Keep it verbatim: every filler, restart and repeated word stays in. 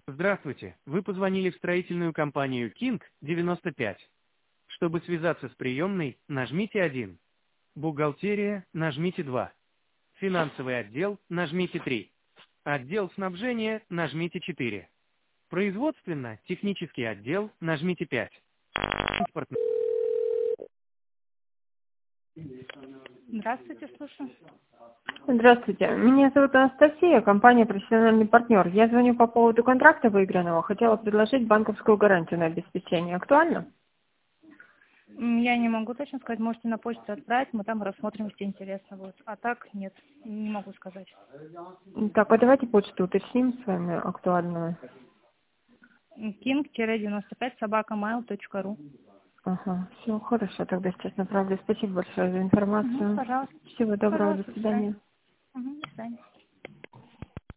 Здравствуйте, вы позвонили в строительную компанию King девяносто пять. Чтобы связаться с приемной, нажмите один. Бухгалтерия, нажмите два. Финансовый отдел, нажмите три. Отдел снабжения, нажмите четыре. Производственно, технический отдел, нажмите пять. Транспортный. Здравствуйте, слушаю. Здравствуйте. Меня зовут Анастасия, компания «Профессиональный партнер». Я звоню по поводу контракта выигранного. Хотела предложить банковскую гарантию на обеспечение. Актуально? М, Я не могу точно сказать, можете на почту отправить, мы там рассмотрим, если интересно будет. А так нет, не могу сказать. Так, а давайте почту уточним с вами актуальную. king девяносто пять собака mail точка ру. Ага, все, хорошо, тогда сейчас направлю. Спасибо большое за Угу, информацию. пожалуйста. Всего доброго, до Пожалуйста, до свидания. свидания. Угу, до свидания.